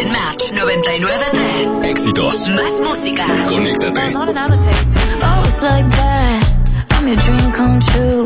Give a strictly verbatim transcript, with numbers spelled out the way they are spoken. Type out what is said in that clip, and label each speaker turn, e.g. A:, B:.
A: En Match noventa y nueve punto tres.
B: Éxitos.
A: Más música.
B: Conéctate.
C: Oh, it's like that. I'm your dream come true.